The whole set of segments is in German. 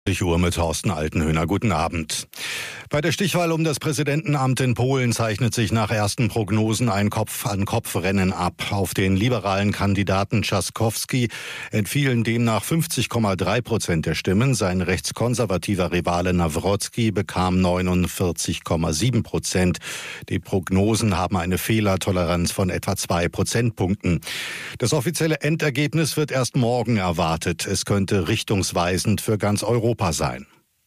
Uhr mit Thorsten Altenhöhner. Guten Abend. Bei der Stichwahl um das Präsidentenamt in Polen zeichnet sich nach ersten Prognosen ein Kopf-an-Kopf-Rennen ab. Auf den liberalen Kandidaten Trzaskowski entfielen demnach 50,3% der Stimmen. Sein rechtskonservativer Rivale Nawrocki bekam 49,7%. Die Prognosen haben eine Fehlertoleranz von etwa 2 Prozentpunkten. Das offizielle Endergebnis wird erst morgen erwartet. Es könnte richtungsweisend für ganz Europa sein.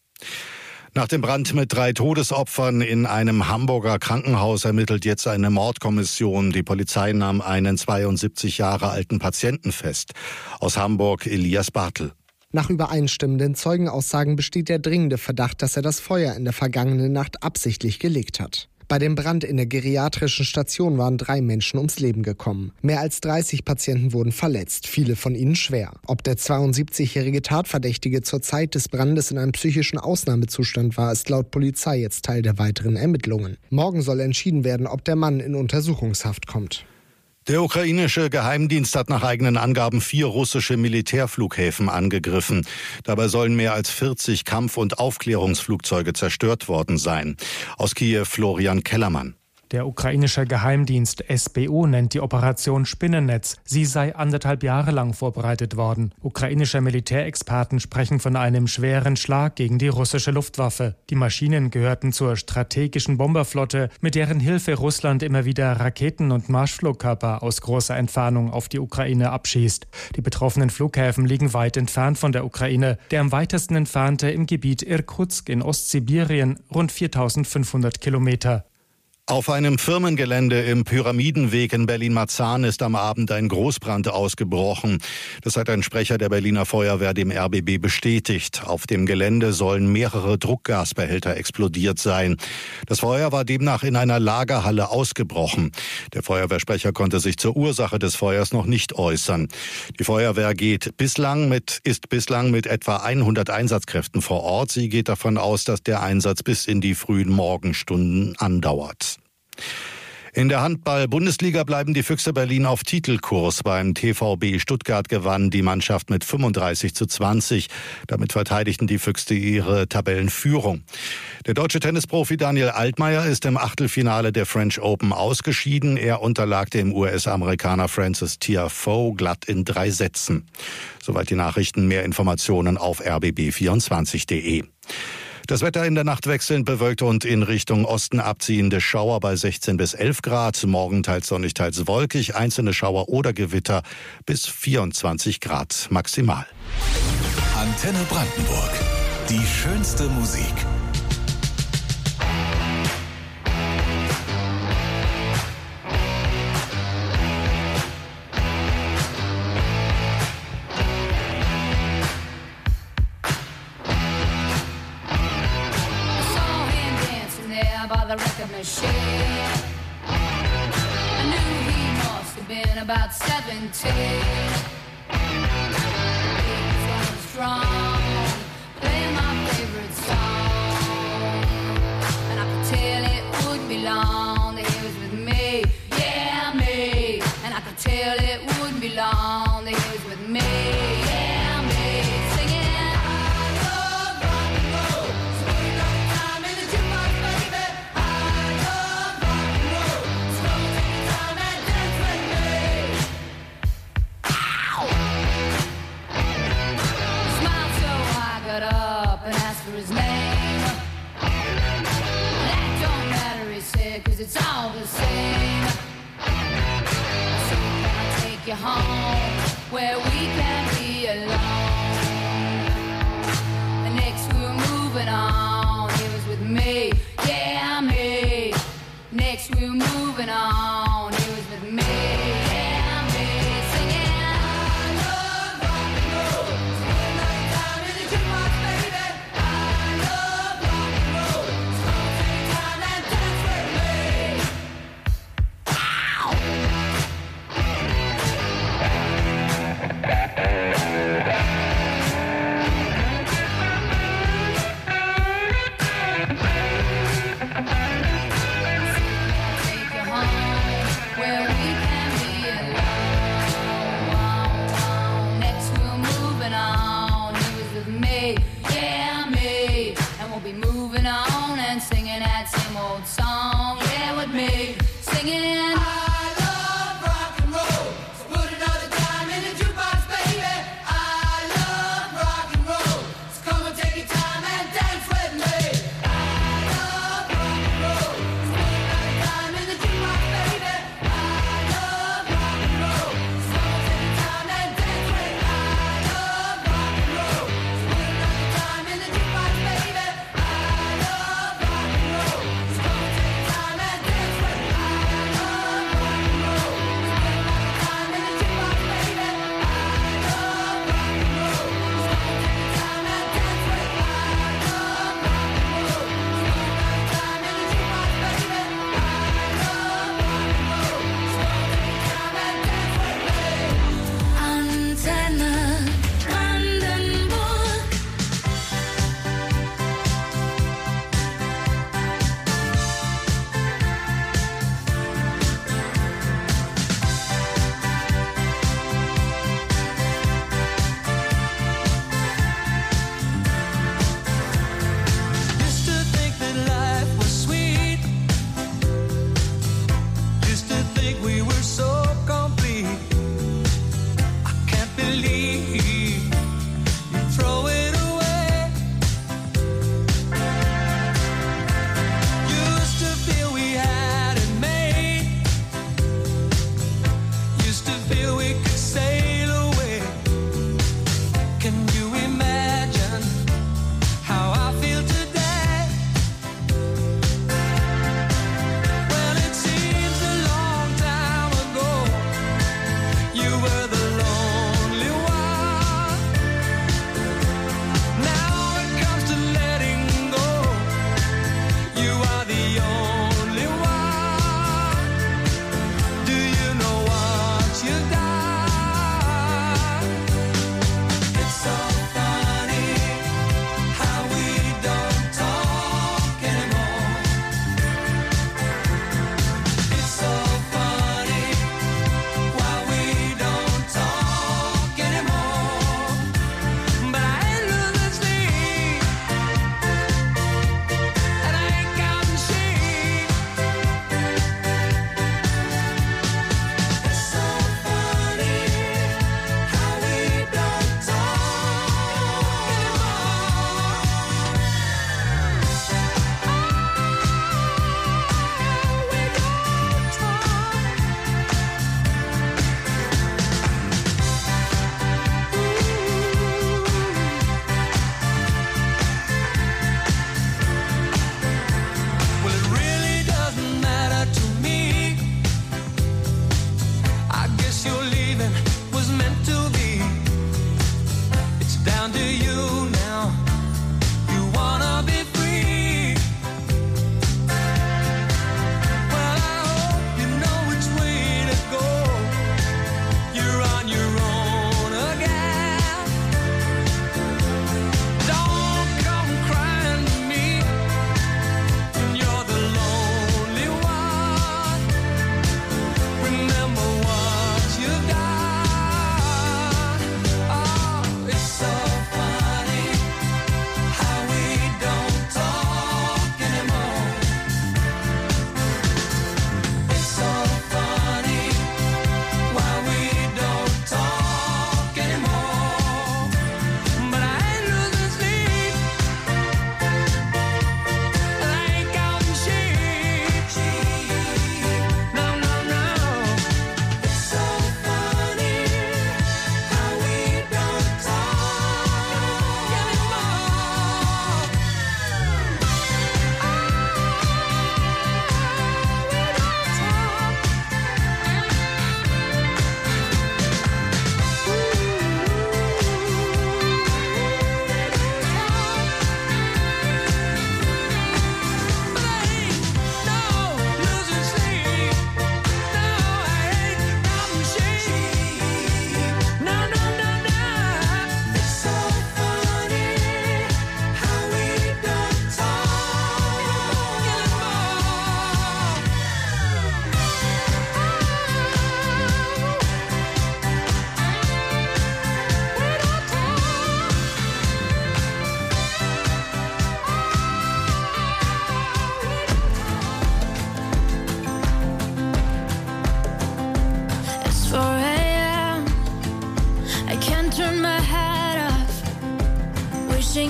Nach dem Brand mit 3 Todesopfern in einem Hamburger Krankenhaus ermittelt jetzt eine Mordkommission. Die Polizei nahm einen 72 Jahre alten Patienten fest. Aus Hamburg Elias Bartel. Nach übereinstimmenden Zeugenaussagen besteht der dringende Verdacht, dass er das Feuer in der vergangenen Nacht absichtlich gelegt hat. Bei dem Brand in der geriatrischen Station waren 3 Menschen ums Leben gekommen. Mehr als 30 Patienten wurden verletzt, viele von ihnen schwer. Ob der 72-jährige Tatverdächtige zur Zeit des Brandes in einem psychischen Ausnahmezustand war, ist laut Polizei jetzt Teil der weiteren Ermittlungen. Morgen soll entschieden werden, ob der Mann in Untersuchungshaft kommt. Der ukrainische Geheimdienst hat nach eigenen Angaben 4 russische Militärflughäfen angegriffen. Dabei sollen mehr als 40 Kampf- und Aufklärungsflugzeuge zerstört worden sein. Aus Kiew Florian Kellermann. Der ukrainische Geheimdienst SBU nennt die Operation Spinnennetz. Sie sei 1,5 Jahre lang vorbereitet worden. Ukrainische Militärexperten sprechen von einem schweren Schlag gegen die russische Luftwaffe. Die Maschinen gehörten zur strategischen Bomberflotte, mit deren Hilfe Russland immer wieder Raketen und Marschflugkörper aus großer Entfernung auf die Ukraine abschießt. Die betroffenen Flughäfen liegen weit entfernt von der Ukraine. Der am weitesten entfernte im Gebiet Irkutsk in Ostsibirien, rund 4.500 Kilometer. Auf einem Firmengelände im Pyramidenweg in Berlin-Marzahn ist am Abend ein Großbrand ausgebrochen. Das hat ein Sprecher der Berliner Feuerwehr dem RBB bestätigt. Auf dem Gelände sollen mehrere Druckgasbehälter explodiert sein. Das Feuer war demnach in einer Lagerhalle ausgebrochen. Der Feuerwehrsprecher konnte sich zur Ursache des Feuers noch nicht äußern. Die Feuerwehr ist bislang mit etwa 100 Einsatzkräften vor Ort. Sie geht davon aus, dass der Einsatz bis in die frühen Morgenstunden andauert. In der Handball-Bundesliga bleiben die Füchse Berlin auf Titelkurs. Beim TVB Stuttgart gewann die Mannschaft mit 35:20. Damit verteidigten die Füchse ihre Tabellenführung. Der deutsche Tennisprofi Daniel Altmaier ist im Achtelfinale der French Open ausgeschieden. Er unterlag dem US-Amerikaner Francis Tiafoe glatt in 3 Sätzen. Soweit die Nachrichten. Mehr Informationen auf rbb24.de. Das Wetter in der Nacht wechselnd bewölkt und in Richtung Osten abziehende Schauer bei 16 bis 11 Grad. Morgen teils sonnig, teils wolkig. Einzelne Schauer oder Gewitter bis 24 Grad maximal. Antenne Brandenburg. Die schönste Musik. By the record machine, I knew he must have been about 17. He was going strong, playing my favorite song, and I could tell it wouldn't be long that he was with me, yeah me. And I could tell it wouldn't be long that he was with me, yeah me. Singing. His name. That don't matter, he said, 'cause it's all the same. So can I take you home where we can be alone? The next we were moving on, he was with me, yeah me. Next we were moving on, he was with me, yeah me. Singing. singing. I love rock and roll, so put another dime in the jukebox, baby. I love rock and roll, so come and take your time and dance with me. I love rock and roll, so put another dime in the jukebox, baby. I love rock and roll, so come and take your time and dance with me. I love rock and roll, so put another dime in the jukebox, baby. I love rock and roll, so come and take your time and dance with me. I love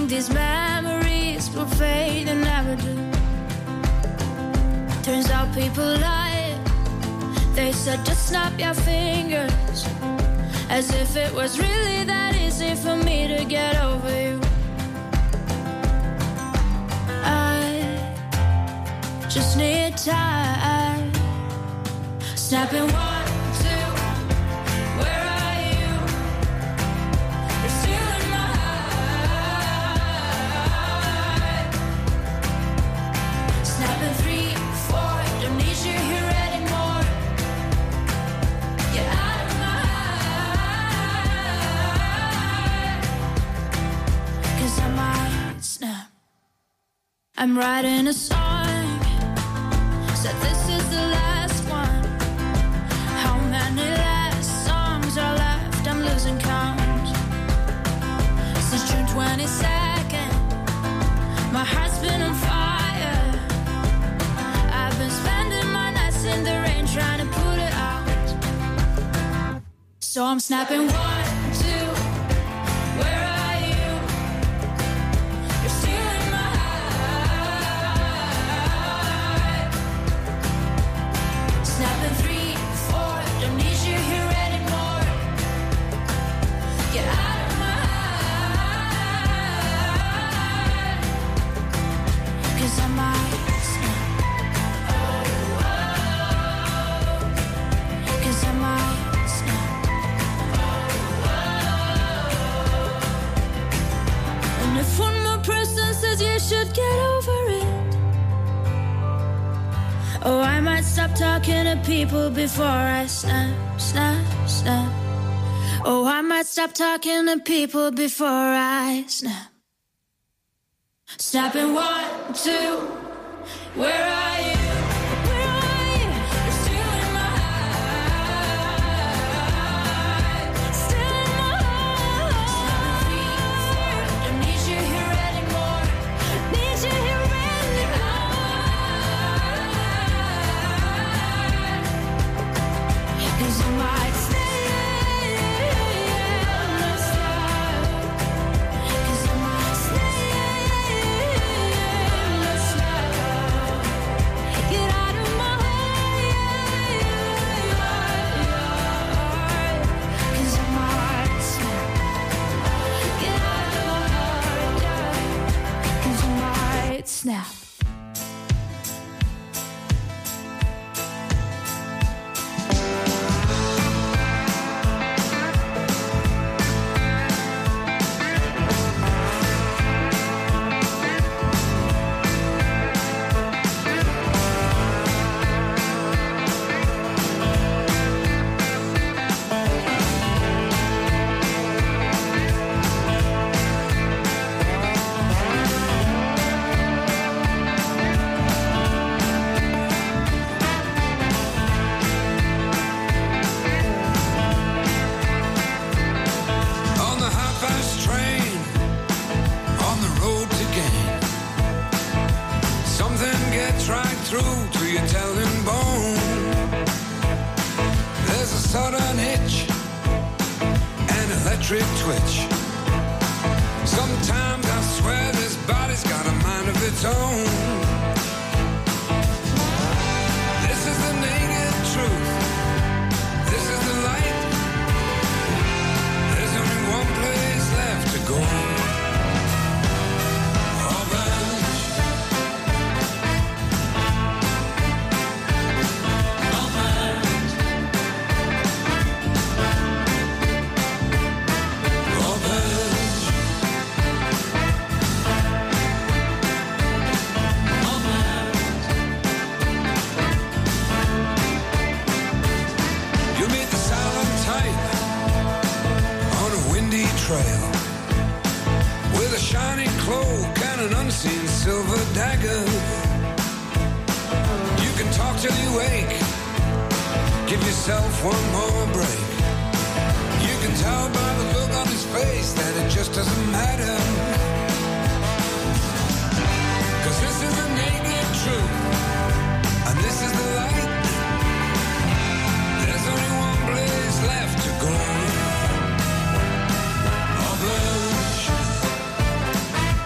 think these memories will fade and never do. Turns out people lie. They said just snap your fingers, as if it was really that easy for me to get over you. I just need time. Snapping 1, 2, where are you? You're still in my heart. Snapping 3, 4, don't need you here anymore. Get out of my heart. 'Cause I might snap. I'm writing a song, said this is the last one. How many last songs are left? I'm losing count. Since June 22nd, my heart's been on fire. I've been spending my nights in the rain trying to put it out. So I'm snapping 1, 2, where are you? You're still in my heart. Snapping 3, 4, don't need you here anymore. Get out of my heart. 'Cause I might snap. 'Cause I might snap. And if one more person says you should get over it, oh, I might stop talking to people before I snap, snap, snap. Oh, I might stop talking to people before I snap. Snapping 1, 2, where are you? Where are you? You're still in my heart. Still in my heart. Snapping 3, 4, don't need you here anymore. Need you here anymore. 'Cause I might stay in the sky. 'Cause I might stay in the sky. Get out of my heart. 'Cause I might snap. Get out of my heart. 'Cause I might snap. On the half-fast train, on the road to gain. Something gets right through to your telling bone. There's a sudden hitch, an electric twitch. Sometimes I swear this body's got a mind of its own. This is the naked truth. This is the light. There's only one place left to go. Orange. Orange. Orange. You meet the silent type on a windy trail with a shiny cloak and an unseen silver dagger. You can talk till you wake. Give yourself one more break. You can tell by the look on his face that it just doesn't matter. 'Cause this is the naked truth, and this is the light. There's only one place left to go. Orange.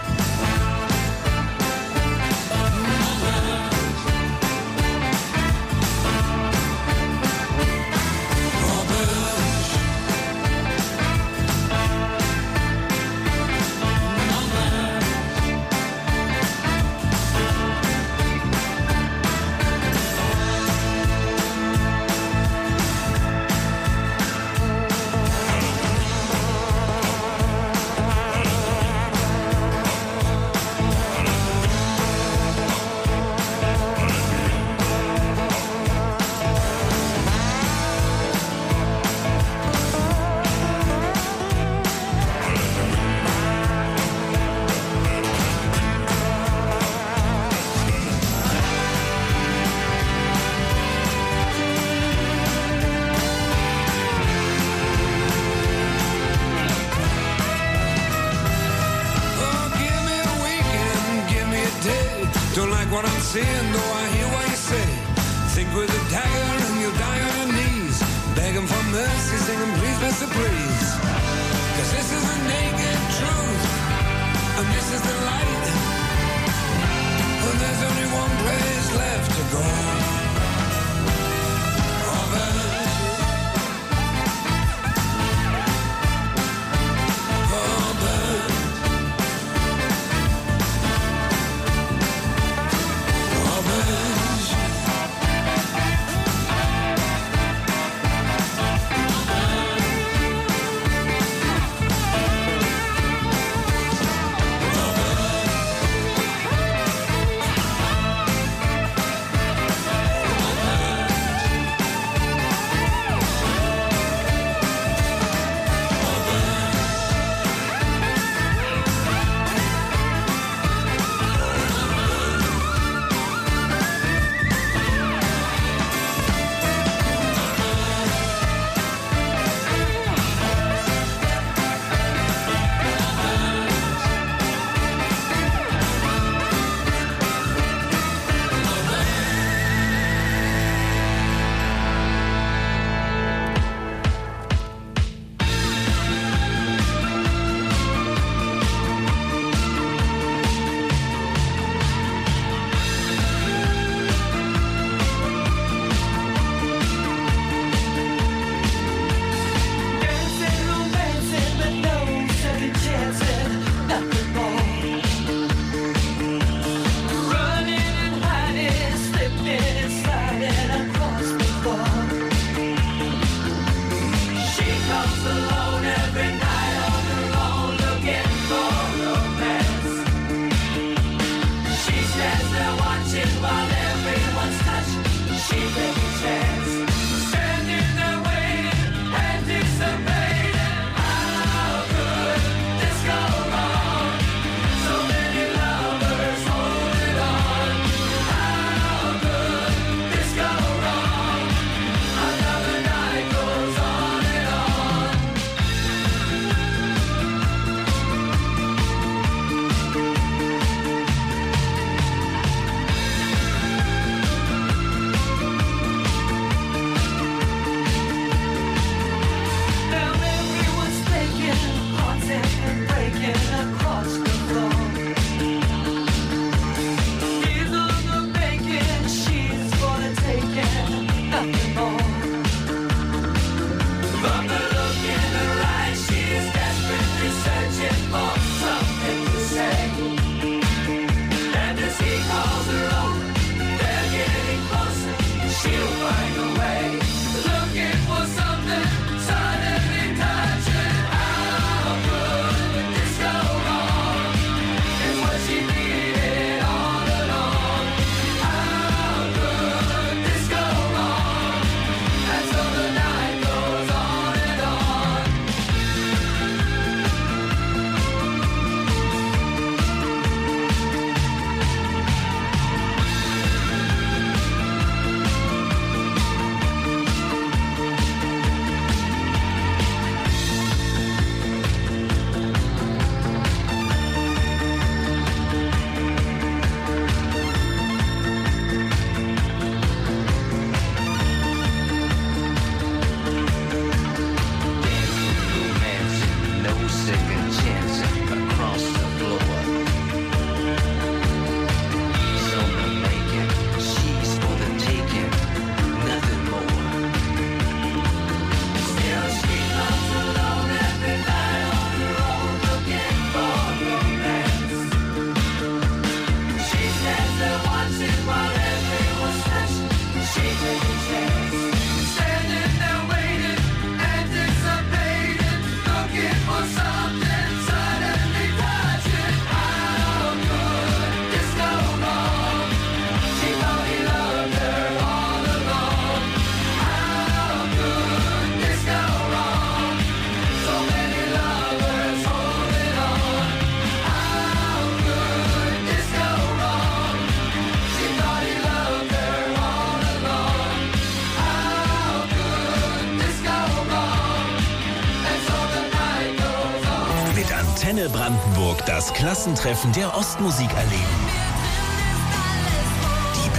what I'm seeing, though I hear what you say. Think with a dagger and you'll die on your knees. Begging for mercy, singing please, Mr. Please. Cause this is the naked truth, and this is the light. And there's only one place left to go. Antenne Brandenburg das Klassentreffen der Ostmusik erleben.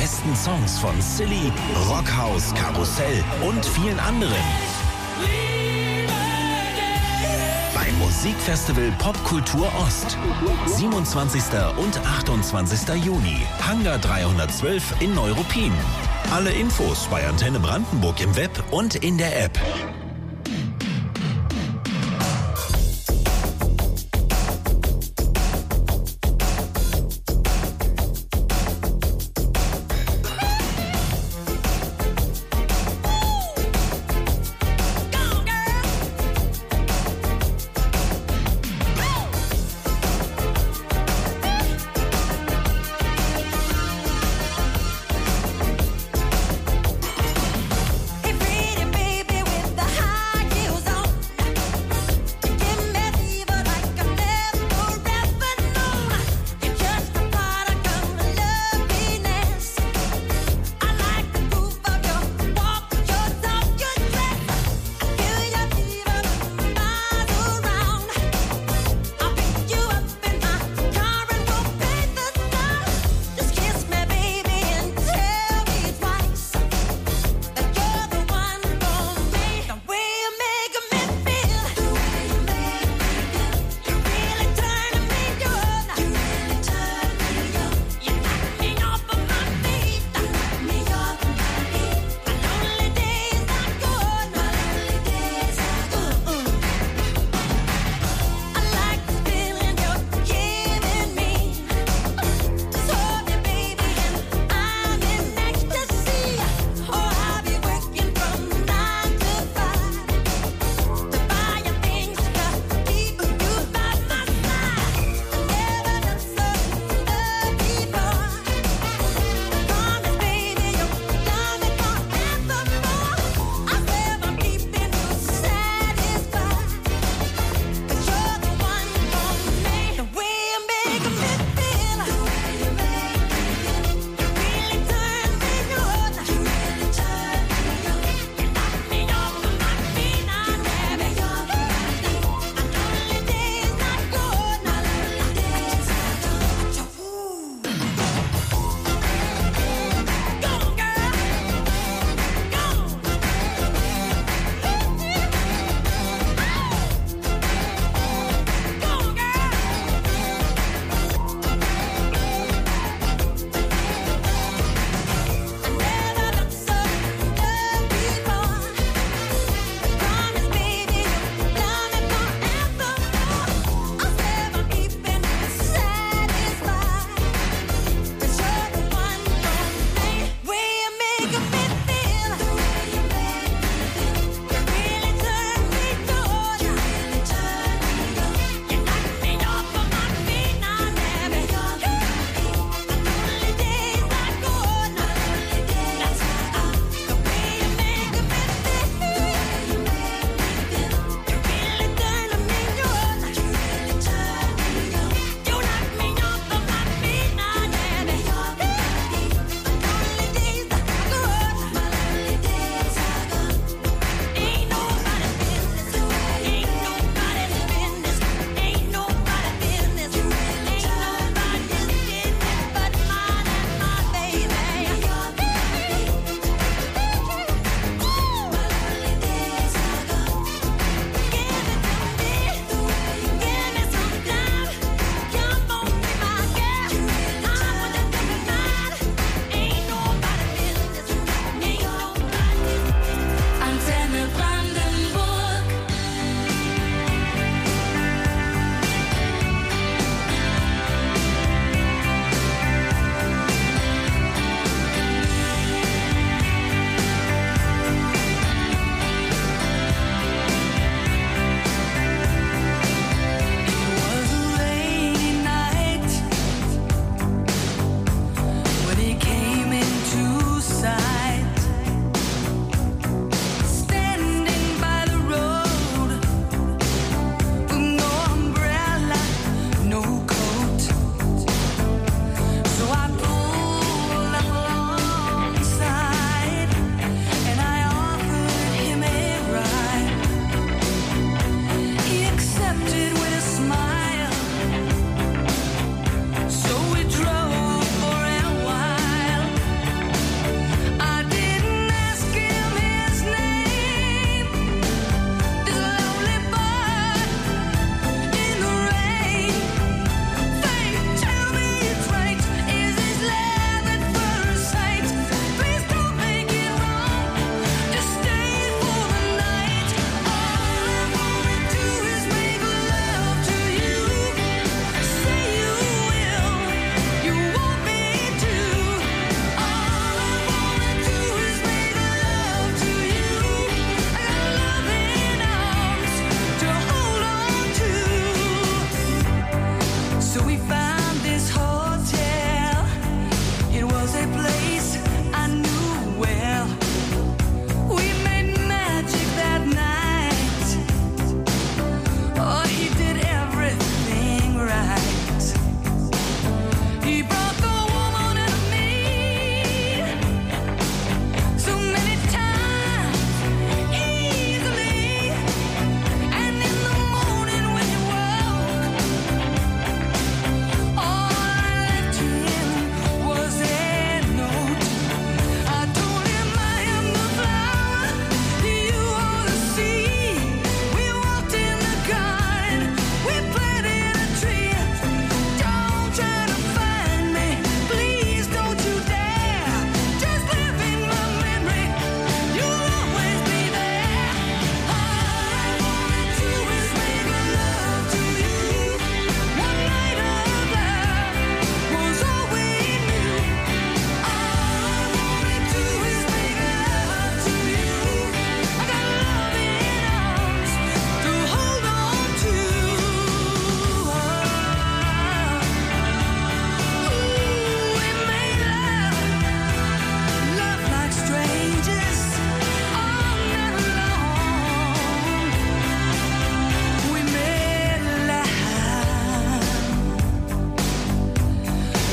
besten Songs von Silly, Rockhaus, Karussell und vielen anderen. Beim Musikfestival Popkultur Ost. 27. und 28. Juni. Hangar 312 in Neuruppin. Alle Infos bei Antenne Brandenburg im Web und in der App. Hey, pretty baby with the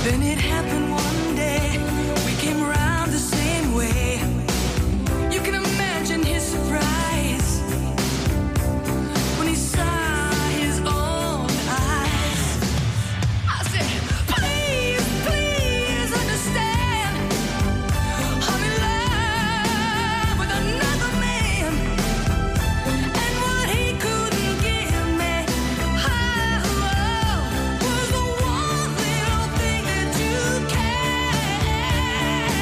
Then it happened one day, we came around the same way. You can imagine his surprise when he saw his own eyes. I said, please, please understand, I'm in love with another man. And what he couldn't give me, was the one little thing that you can.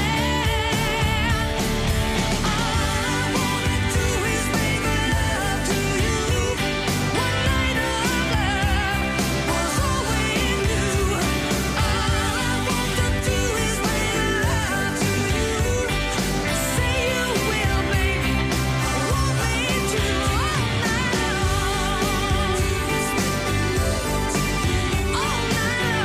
All I wanna do is make love to you. One night of love was all we knew. All I want to do is make love to you. Say you will, baby. Want me to all night long. All night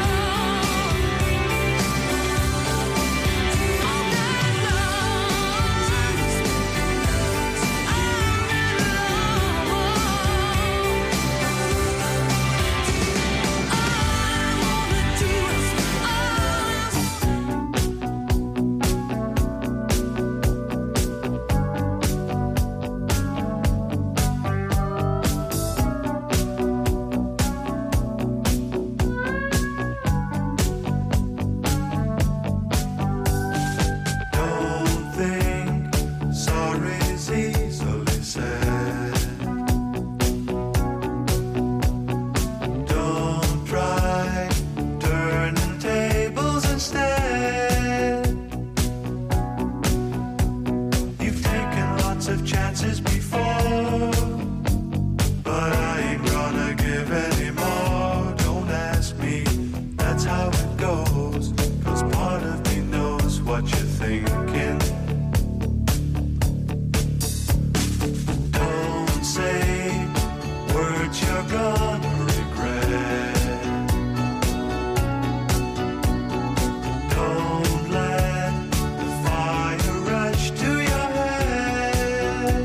Don't think sorry's easily said. Don't try turning tables instead. You've taken lots of chances before, but I ain't gonna give any more. Don't ask me, that's how it goes. 'Cause part of me knows what you're thinking. Don't say words you're gonna regret. Don't let the fire rush to your head.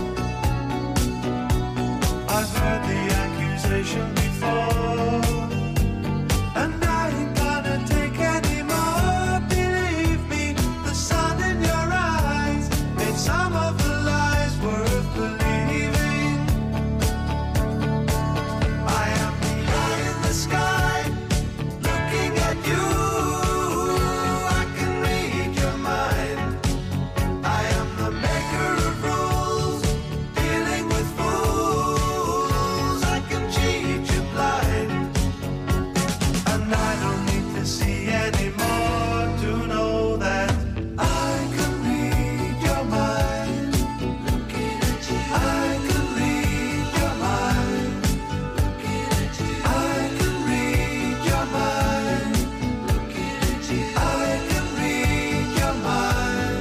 I've heard the accusation before, and I ain't gonna take any more. Believe me, the sun in your eyes made some of the lies worth believing. I am the eye in the sky, looking at you. I can read your mind. I am the maker of rules, dealing with fools. I can cheat you blind. And I don't need to see anymore to know that I can read your mind. Looking at you, I can read your mind. Looking at you, I can read your mind. Looking at you, I can read your mind.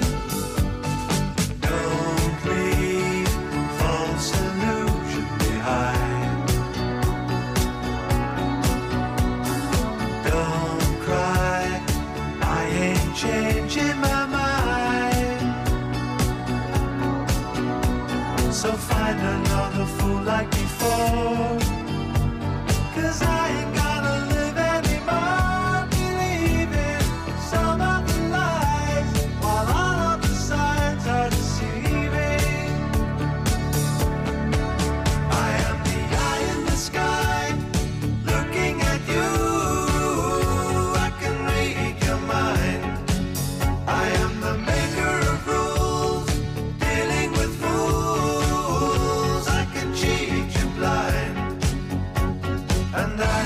Don't leave false illusion behind. Don't cry, I ain't changing my mind. So find another fool like before. 'Cause I ain't gonna live anymore believing some of the lies, while all of the signs are deceiving. I am the eye in the sky, looking at you. I can read your mind. I am the maker of rules, dealing with fools. I can cheat you blind. And I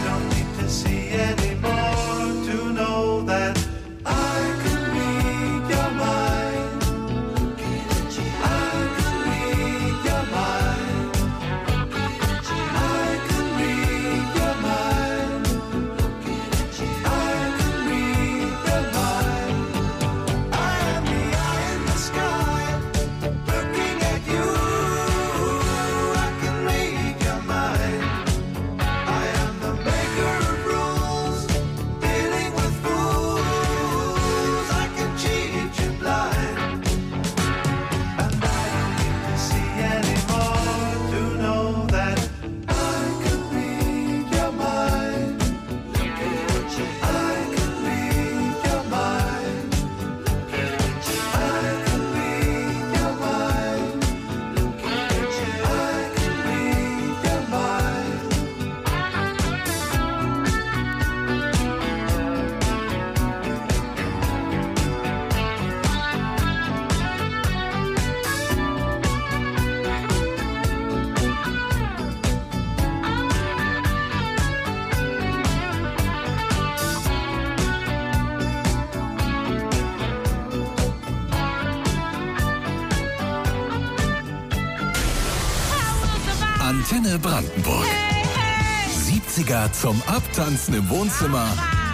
Antenne Brandenburg. 70er zum Abtanzen im Wohnzimmer.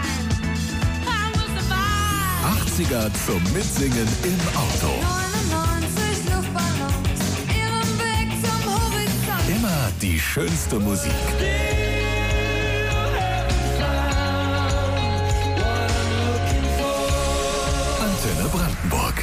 80er zum Mitsingen im Auto. 99 Luftballons, ihren Weg zum Horizont. Immer die schönste Musik. Antenne Brandenburg.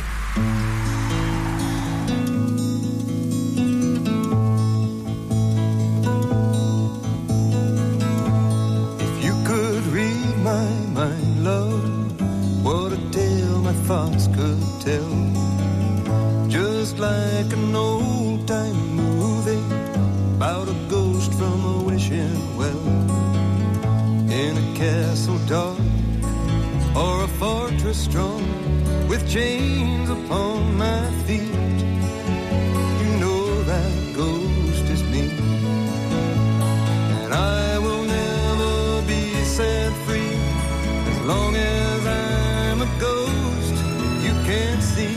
If you could read my mind, love, what a tale my thoughts could tell. Just like an old-time movie about a ghost from a wishing well. In a castle dark or a fortress strong with chains upon my feet, you know that ghost is me. And I will never be set free as long as I'm a ghost you can't see.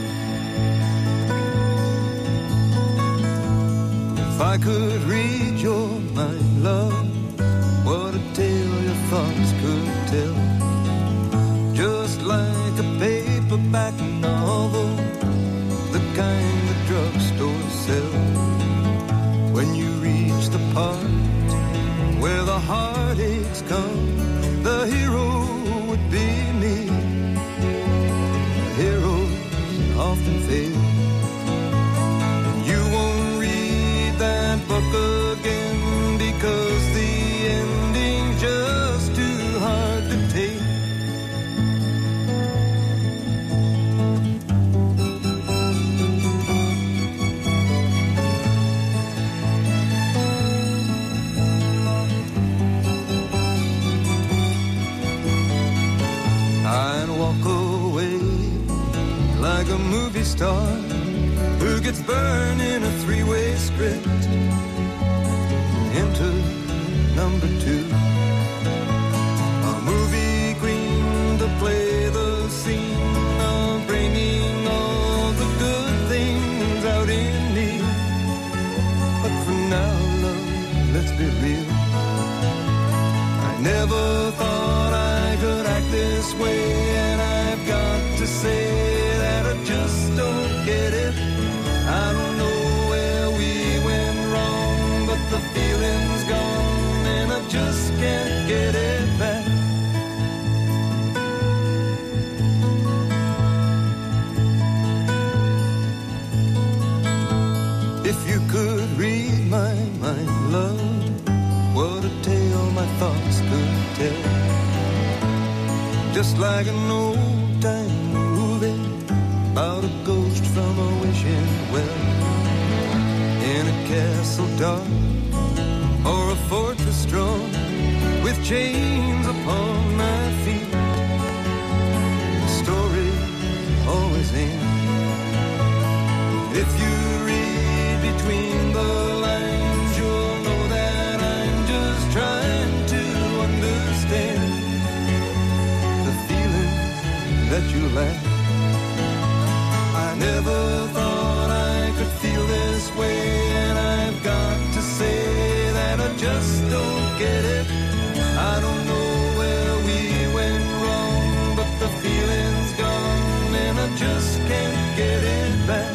If I could read your mind, love, what a tale your thoughts could tell. Just like a paperback novel, the kind the drugstores sell. When you reach the part where the heartaches come, the hero would be me. Heroes often fail. And you won't read that book again because the ending's just too hard to take. I'd walk away like a movie star who gets burned in a three-way script into number two. A movie queen to play the scene of bringing all the good things out in me. But for now, love, let's be real. I never thought I could act this way, and I've got to say that I just don't get it. I don't know where we went wrong, but the feeling's gone, and I just can't get it back. If you could read my mind, love, what a tale my thoughts could tell. Just like an old-time movie about a ghost from a wishing well. In a castle dark or a fortress strong with chains upon my feet, the story always ends. If you read between the lines, you'll know that I'm just trying to understand the feelings that you lack. I never thought I could feel this way, and I've got to say that I just don't get it. I don't know where we went wrong, but the feeling's gone, and I just can't get it back.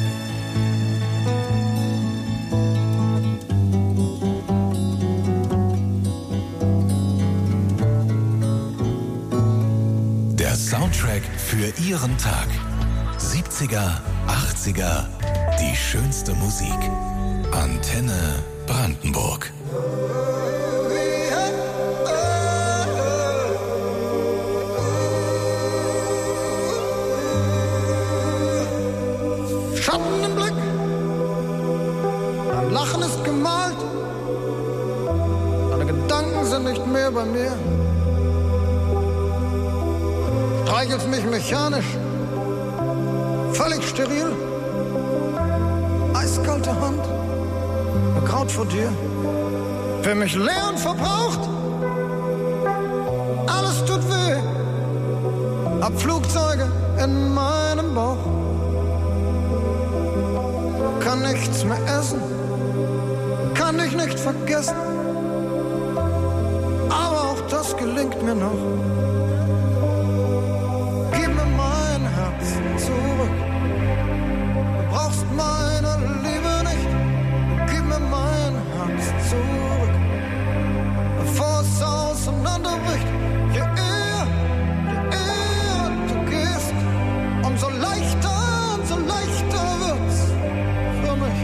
Der Soundtrack für Ihren Tag. 70er, 80er, die schönste Musik. Antenne Brandenburg. Schatten im Blick, dein Lachen ist gemalt, deine Gedanken sind nicht mehr bei mir. Streichelst mich mechanisch, völlig steril, eiskalte Hand, nur Kraut vor dir. Für mich leer und verbraucht, alles tut weh. Hab Flugzeuge in meinem Bauch, kann nichts mehr essen, kann kann dich nicht vergessen, aber auch das gelingt mir noch. Gib mir mein Herz zurück. Du brauchst meine Liebe nicht. Gib mir mein Herz zurück, bevor es auseinanderbricht. Je eher du gehst, umso leichter wird's für mich.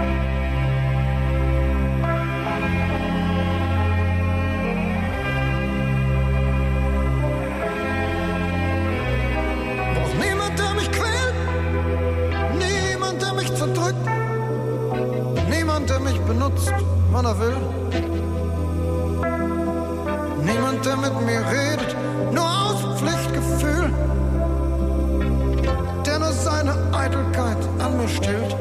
Braucht niemand, der mich quält, niemand, der mich zerdrückt, niemand, der mich benutzt, wann er will. Niemand, der mit mir redet, nur aus Pflichtgefühl, der nur seine Eitelkeit an mir stillt.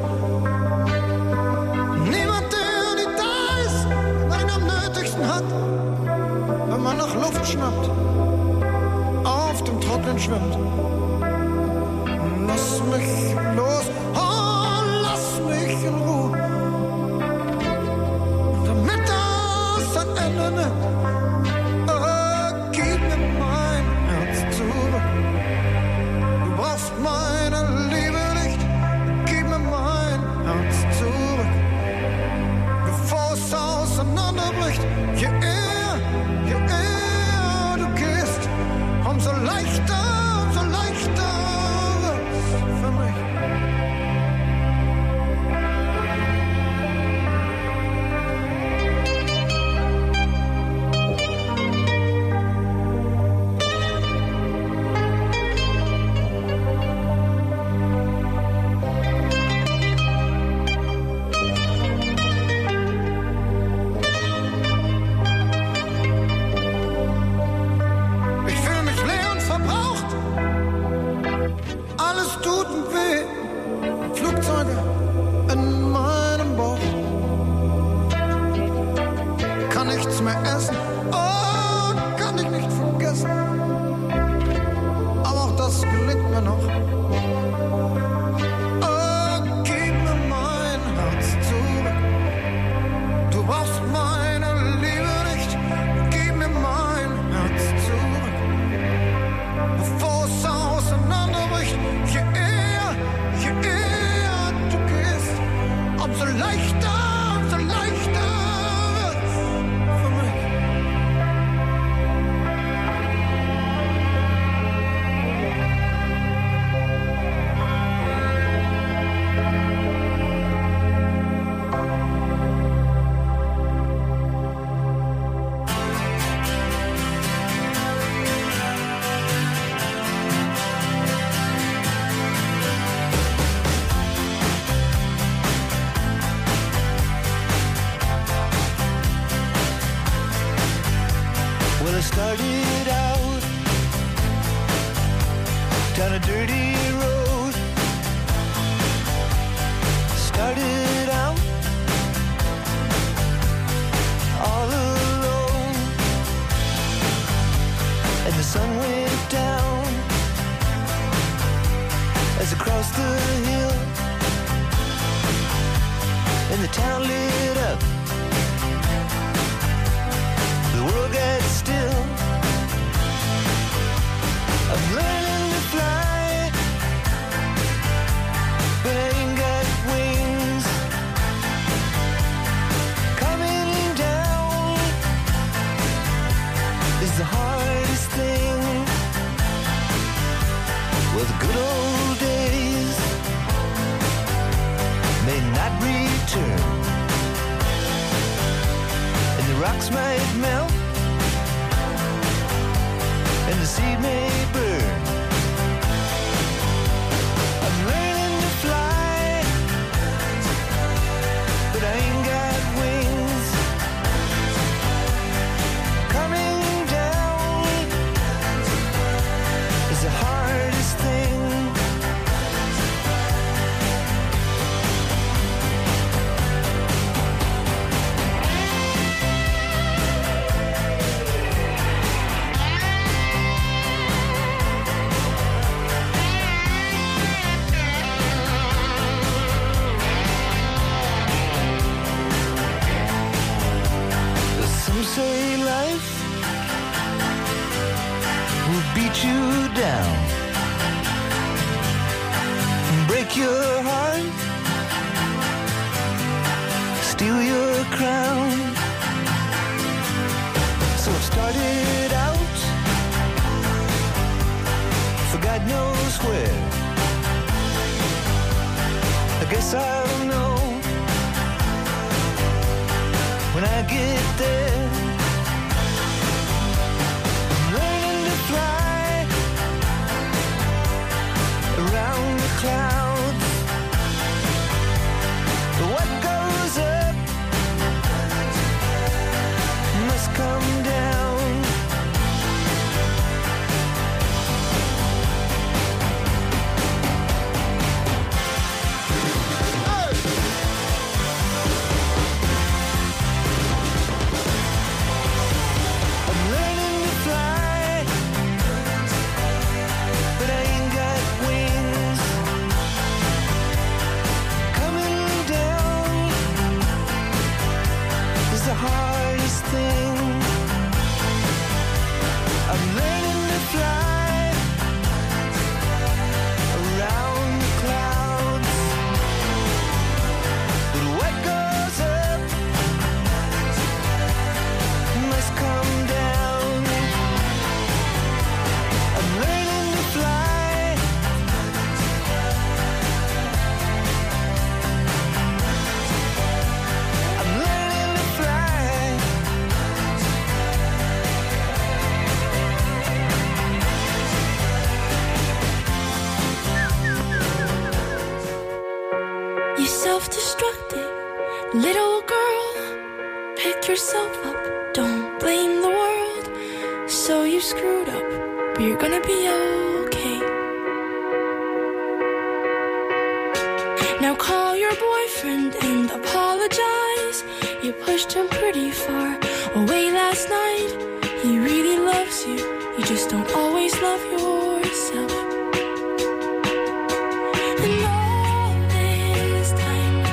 Niemand, der nicht da ist, wenn man ihn am nötigsten hat, wenn man nach Luft schnappt, auf dem Trocknen schwimmt. Lass mich los, oh, lass mich in Ruhe, damit das ein Ende nimmt. Gib mir mein Herz zurück. Du brauchst meine Liebe nicht. Gib mir mein Herz zurück, bevor es auseinanderbricht. Je eher du gehst, umso leichter wird's für mich. Started out down a dirty road. Started out all alone, and the sun went down as I crossed the hill, and the town lit up. The world got still. I'm learning to fly, but I ain't got wings. Coming down is the hardest thing. Well, the good old days may not return, and the rocks might melt, and the seed may burn. I'm learning to fly, but I ain't got wings. Coming down is the hardest thing. beat you down, break your heart, steal your crown. So it started out for God knows where. I guess I'll know when I get there. I'm learning to fly around the clouds. But what goes up must come down. Hardest thing. I'm learning to fly around the clouds. But what goes up must come down. I'm learning to fly. I'm learning to fly. You self-destructed little girl, pick yourself up, don't blame the world. So you screwed up, but you're gonna be okay. Now call your boyfriend and apologize. You pushed him pretty far away last night. He really loves you, you just don't always love yourself. And all this time,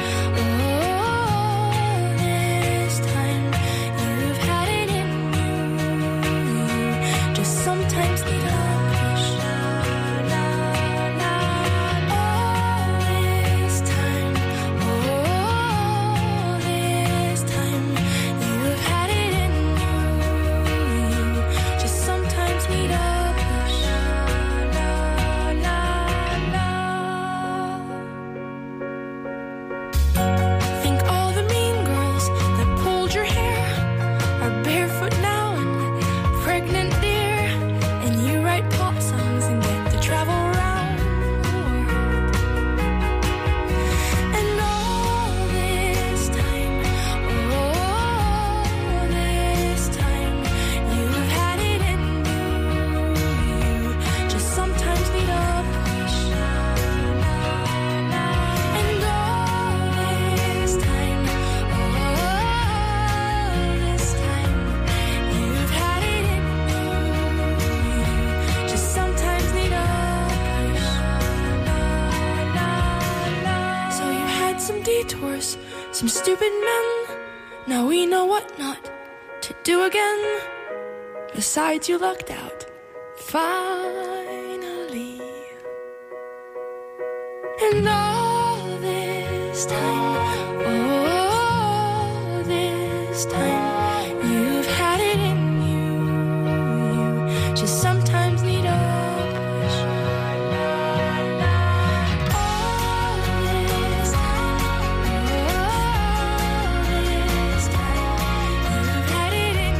you've had it in you. Just sometimes need a push. All this time, you've had it in you. Just sometimes need a push. Think all the mean girls that pulled your hair are barefoot now and pregnant, dear. And you write pop songs and get to travel around the world. And all this time, you've had it in you. Just sometimes need a push. And all this time, you've had it in you. Just sometimes need a push. So you had some detours, some stupid men. Now we know what not to do again. Besides, you lucked out. Finally. And all this time, you've had it in you. Just sometimes need a push. All this time, you've had it in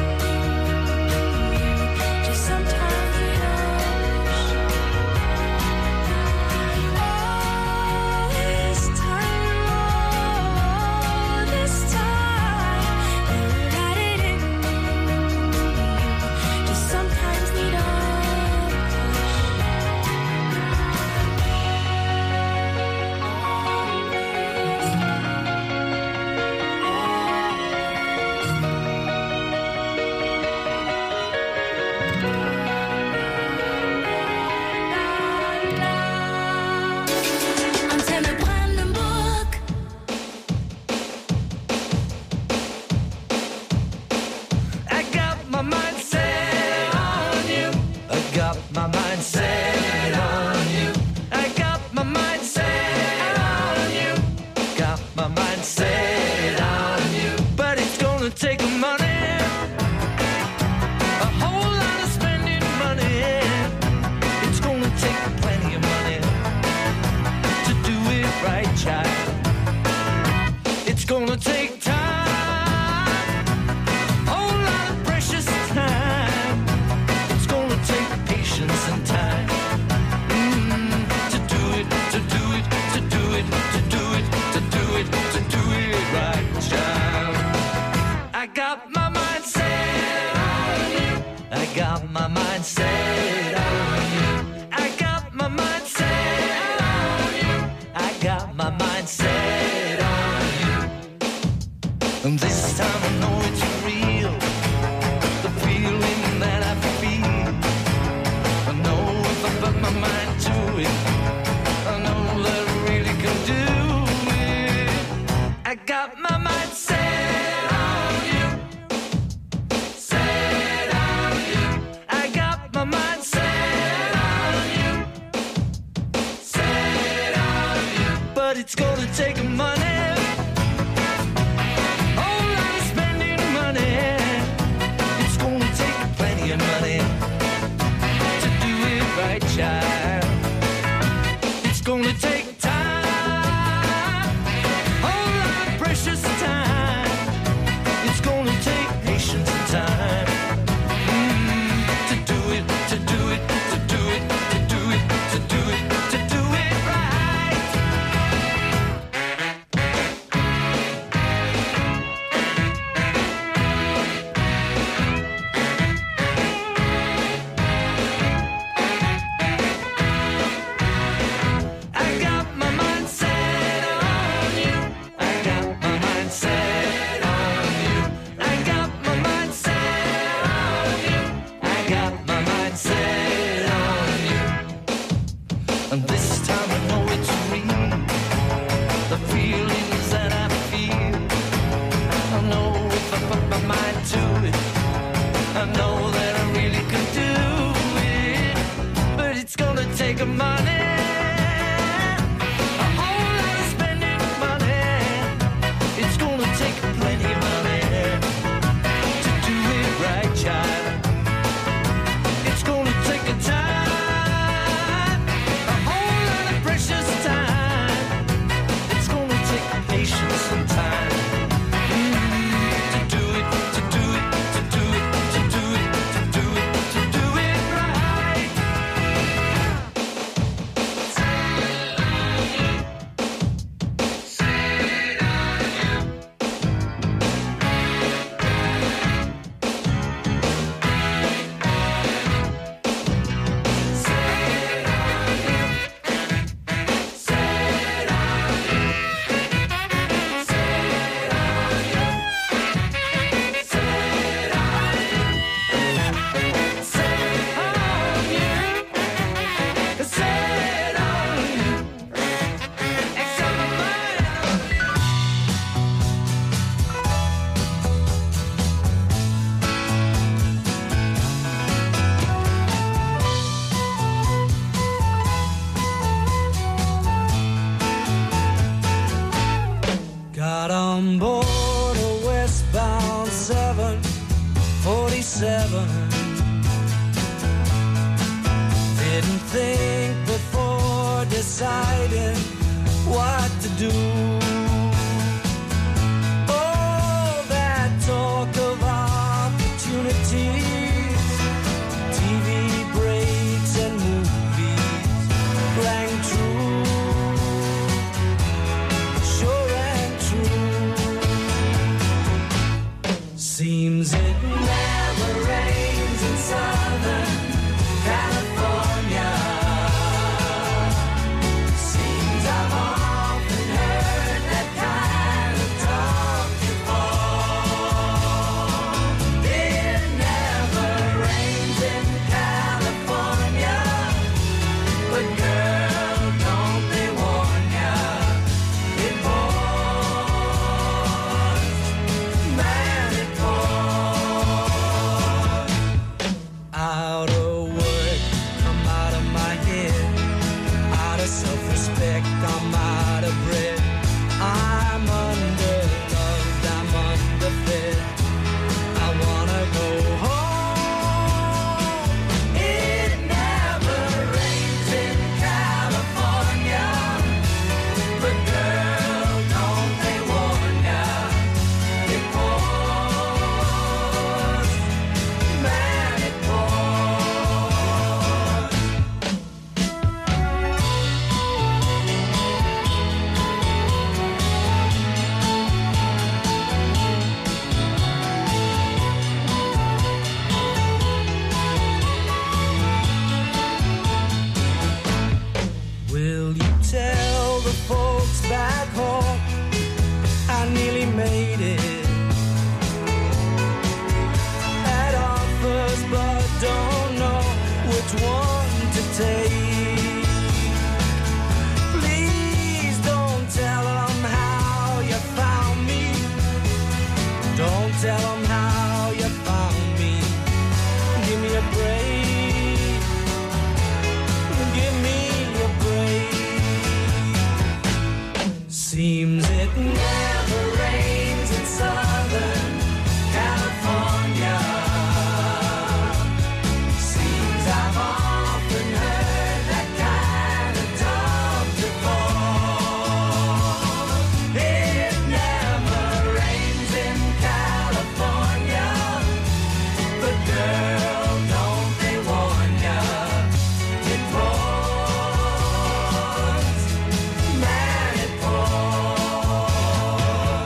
you. Just sometimes need a push. All this time, my mind set on you. I got my mind set on you. Got my mind set on you. But it's gonna take money, a whole lot of spending money. It's gonna take plenty of money to do it right, child. It's gonna take time, whole lot of precious time. It's gonna take patience and time to do it, to do it, to do it, to do it, to do it, to do it right, child. I got my mind set on you. I got my mind set on you. I got my mind set on you. I got my mind set on you. And this time I know it's real, the feeling that I feel. I know if I put my mind to it, I know that I really can do it. I got my mind set on you, set on you. I got my mind set on you, set on you. But it's gonna take money, whole lot of spending money. It's gonna take plenty of money to do it right, child. It's gonna take time, whole lot of precious time. It's gonna take patience and time to do it, to do it, to do it, to do it, to do it, to do it right. I got my mind set on you. I got my mind set on you. I got my mind set on you. I got my mind set on you. And this time I know it's real, the feelings that I feel. I know if I put my mind to it, I know that I really can do it. But it's gonna take money, a whole lot of spending money. It's gonna take plenty of money to do it right, child. It's gonna take a time, a whole lot of precious time. It's gonna take patience and time to do it, to do it, to do it, to do it, to do it, to do it right. Got on board a westbound 747. Didn't think before deciding what to do. Oh, that talk of opportunities, TV breaks and movies rang true. Sure and true. Seems it never rains in Southern California. Seems I've often heard take. Please don't tell them how you found me. Don't tell them how you found me. Give me a break. Give me a break. Seems it never rains in Southern California. Seems I've often heard that kind of talk before. It never rains in California, but girl, don't they warn ya? It pours, man, it pours.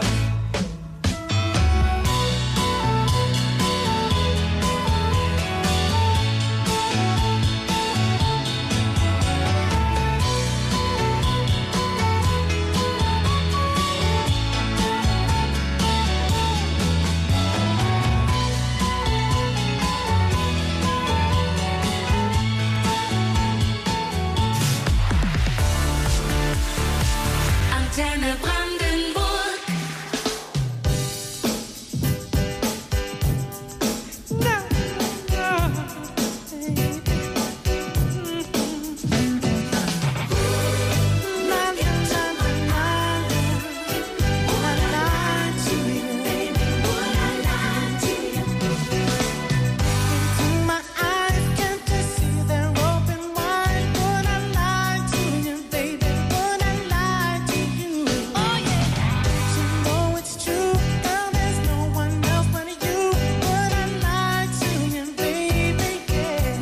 Antenne Brandenburg. My eyes can't you see they're open wide? Would I lie to you, baby? Would I lie to you? Oh yeah. You know it's true, girl. There's no one else but you. Would I lie to you, baby? Yeah.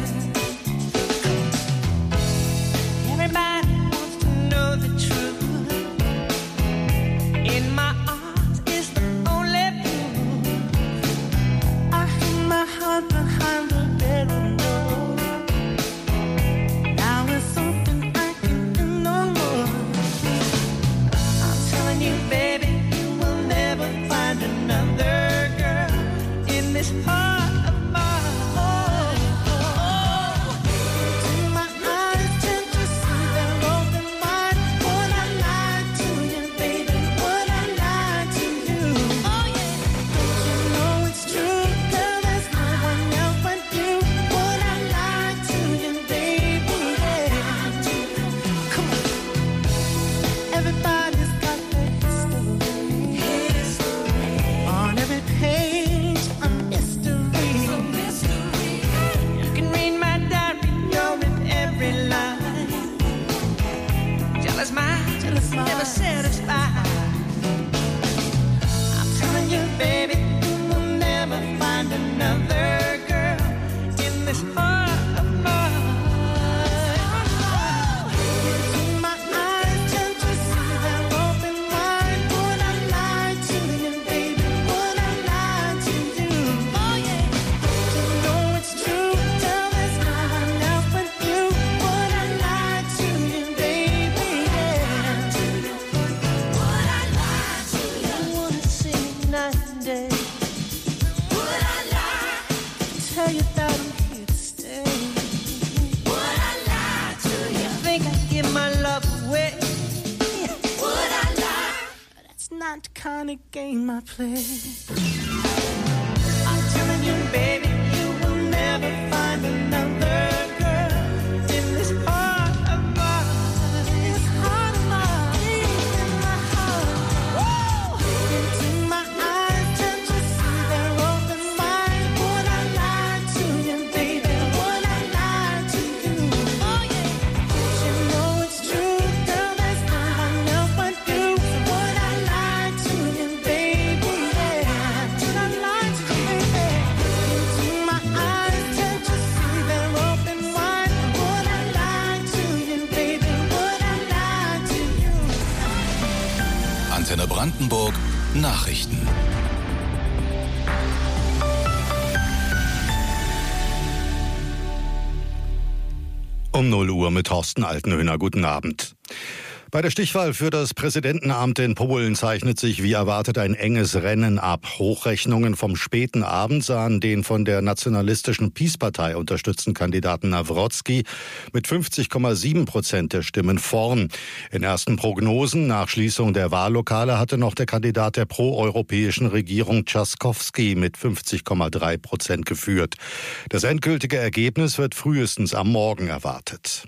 Everybody wants to know the truth. In my arms is the only proof. I hid my heart behind the bedroom door. Now it's something I can't do no more. I'm telling you, baby, you will never find another girl in this heart of mine. My eyes can't you see they're open wide? Would I lie to you, baby? Would I lie to you? Oh yeah. You know it's true, girl. There's no one else but you. Would I lie to you, baby? Yeah. Come on. Everybody's got their history. On every page, a mystery. You can read my diary, you're in every line. Jealous mind, never satisfied. I'm telling you, baby, you will never find another girl in this heart of mine. My eyes can't you see they're open wide? Would I lie to you, baby? Would I lie to you? Oh yeah. You know it's true, girl. There's no one else but you. Would I lie to you, baby? Yeah. Would I lie to you? I wanna see night and day. Would I lie? Tell you that I'm here to stay. Would I lie to you? Think I give my love away. Would I lie? That's not the kind of game I play. I'm telling you, baby, you will never find another girl in this heart of mine. This heart of mine. In my heart. Into my eyes, can't you see they're open wide? Would I lie to you, baby? Would I lie to you? Oh yeah. You know it's true, girl. There's no one else but you. Would I lie to you, baby? Yeah. Would I lie to you, baby? Into my eyes, can't you see they're open wide? Would I lie to you, baby? Would I lie to you? Antenne Brandenburg Nachrichten. Um 0 Uhr mit Thorsten Altenhöhner. Guten Abend. Bei der Stichwahl für das Präsidentenamt in Polen zeichnet sich wie erwartet ein enges Rennen ab. Hochrechnungen vom späten Abend sahen den von der nationalistischen PiS-Partei unterstützten Kandidaten Nawrocki mit 50,7% der Stimmen vorn. In ersten Prognosen nach Schließung der Wahllokale hatte noch der Kandidat der proeuropäischen Regierung Trzaskowski mit 50,3% geführt. Das endgültige Ergebnis wird frühestens am Morgen erwartet.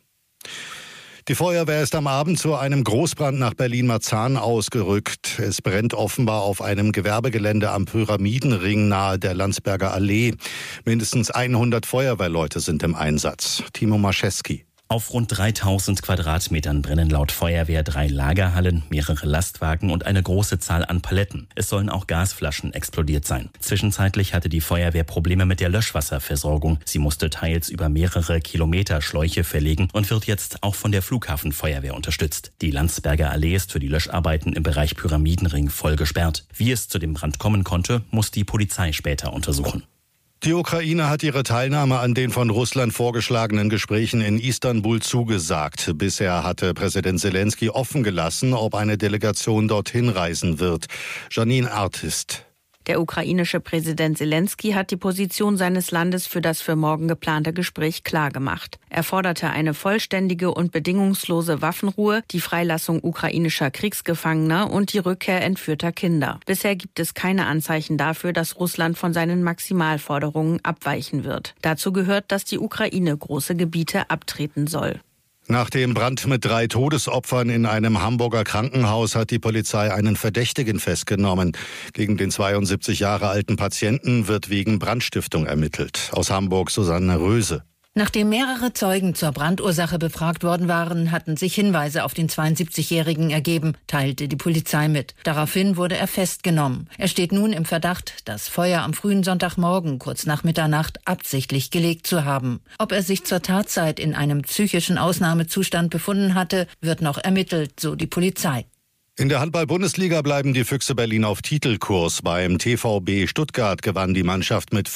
Die Feuerwehr ist am Abend zu einem Großbrand nach Berlin-Marzahn ausgerückt. Es brennt offenbar auf einem Gewerbegelände am Pyramidenring nahe der Landsberger Allee. Mindestens 100 Feuerwehrleute sind im Einsatz. Timo Maschewski. Auf rund 3000 Quadratmetern brennen laut Feuerwehr 3 Lagerhallen, mehrere Lastwagen und eine große Zahl an Paletten. Es sollen auch Gasflaschen explodiert sein. Zwischenzeitlich hatte die Feuerwehr Probleme mit der Löschwasserversorgung. Sie musste teils über mehrere Kilometer Schläuche verlegen und wird jetzt auch von der Flughafenfeuerwehr unterstützt. Die Landsberger Allee ist für die Löscharbeiten im Bereich Pyramidenring voll gesperrt. Wie es zu dem Brand kommen konnte, muss die Polizei später untersuchen. Die Ukraine hat ihre Teilnahme an den von Russland vorgeschlagenen Gesprächen in Istanbul zugesagt. Bisher hatte Präsident Zelensky offen gelassen, ob eine Delegation dorthin reisen wird. Janine Artist. Der ukrainische Präsident Zelensky hat die Position seines Landes für das für morgen geplante Gespräch klargemacht. Er forderte eine vollständige und bedingungslose Waffenruhe, die Freilassung ukrainischer Kriegsgefangener und die Rückkehr entführter Kinder. Bisher gibt es keine Anzeichen dafür, dass Russland von seinen Maximalforderungen abweichen wird. Dazu gehört, dass die Ukraine große Gebiete abtreten soll. Nach dem Brand mit 3 Todesopfern in einem Hamburger Krankenhaus hat die Polizei einen Verdächtigen festgenommen. Gegen den 72 Jahre alten Patienten wird wegen Brandstiftung ermittelt. Aus Hamburg Susanne Röse. Nachdem mehrere Zeugen zur Brandursache befragt worden waren, hatten sich Hinweise auf den 72-Jährigen ergeben, teilte die Polizei mit. Daraufhin wurde er festgenommen. Er steht nun im Verdacht, das Feuer am frühen Sonntagmorgen kurz nach Mitternacht absichtlich gelegt zu haben. Ob er sich zur Tatzeit in einem psychischen Ausnahmezustand befunden hatte, wird noch ermittelt, so die Polizei. In der Handball-Bundesliga bleiben die Füchse Berlin auf Titelkurs. Beim TVB Stuttgart gewann die Mannschaft mit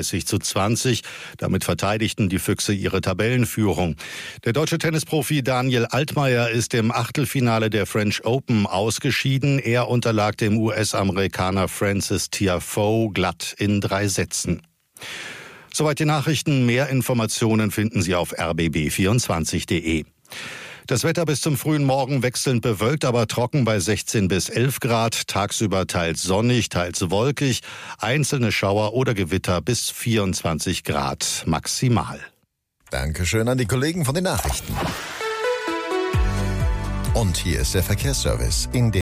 35:20. Damit verteidigten die Füchse ihre Tabellenführung. Der deutsche Tennisprofi Daniel Altmaier ist im Achtelfinale der French Open ausgeschieden. Er unterlag dem US-Amerikaner Francis Tiafoe glatt in 3 Sätzen. Soweit die Nachrichten. Mehr Informationen finden Sie auf rbb24.de. Das Wetter bis zum frühen Morgen wechselnd bewölkt, aber trocken bei 16 bis 11 Grad. Tagsüber teils sonnig, teils wolkig. Einzelne Schauer oder Gewitter bis 24 Grad maximal. Dankeschön an die Kollegen von den Nachrichten. Und hier ist der Verkehrsservice in den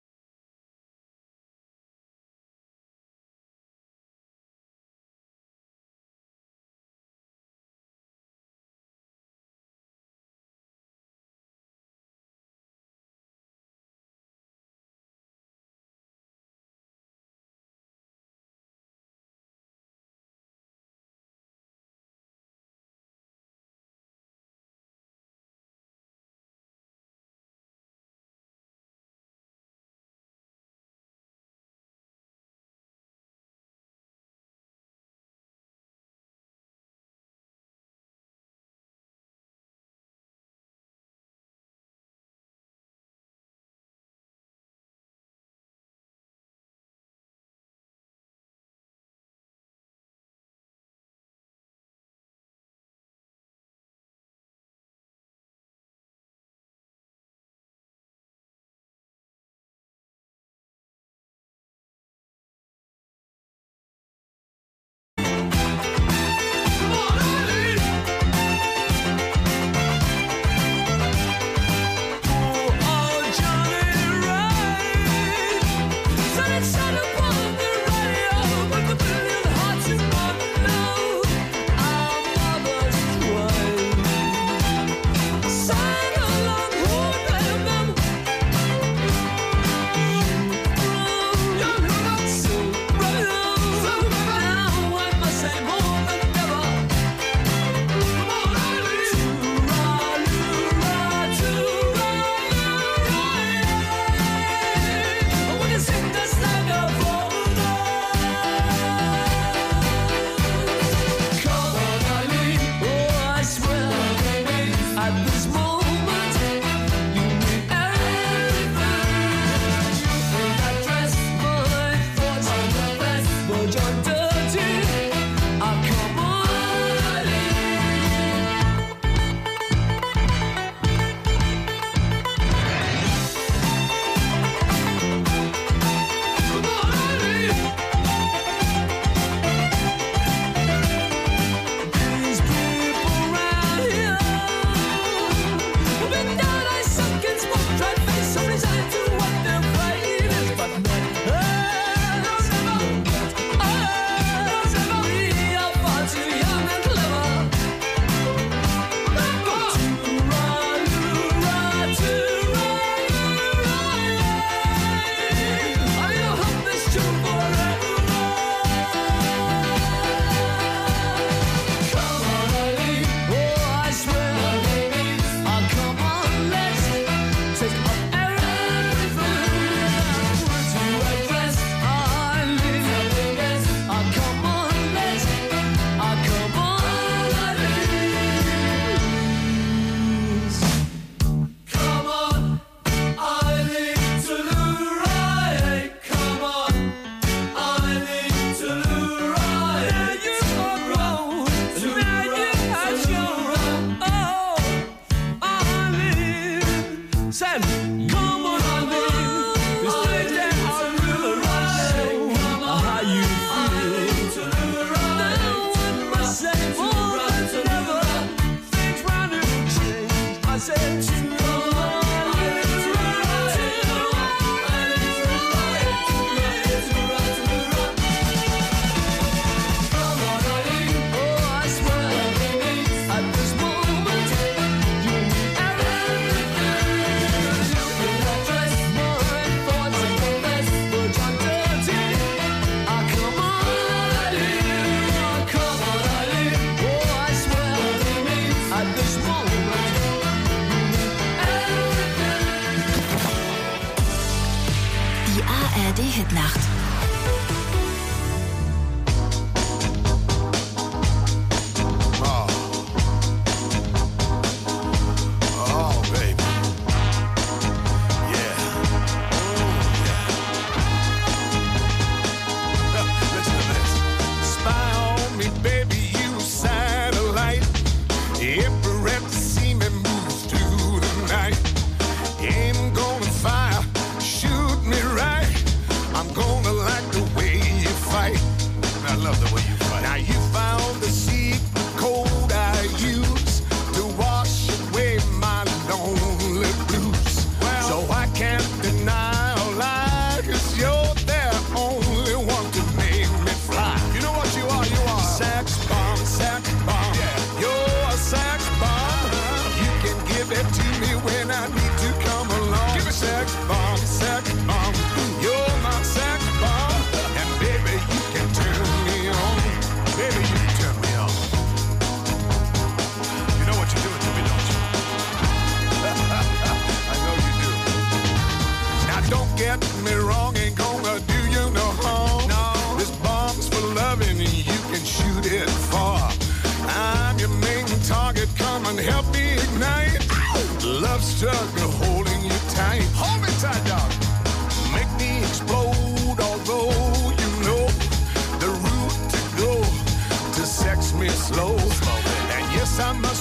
Said, come on, darling. This thing that I really like. How you feel? Now what must say for never. Things round and change. I said, Die ARD-Hitnacht. Oh, baby. Yeah. Listen to this. Spy on me, baby, you satellite. Infrared to see me move through the night. Aim gonna fire, shoot me right. I'm gonna like the way you fight. I love the way you fight. Now you found the secret code I use to wash away my lonely blues. So I can't deny or lie, 'cause you're the only one to make me fly. You know what you are? You are sex bomb, sex bomb. Yeah. You're a sex bomb. You can give it to me when I need to come along. Give me sex bomb, sex bomb. You're my sex bomb. And baby, you can turn me on. Baby, you can turn me on. You know what you're doing to me, don't you? I know you do. Now don't get me wrong, ain't gonna do you no harm. No. This bomb's for loving and you can shoot it far. I'm your main target, come and help me ignite. Love struggle holding you tight. Hold me tight, dog. Make me explode, although you know the route to go to sex me slow. And yes, I must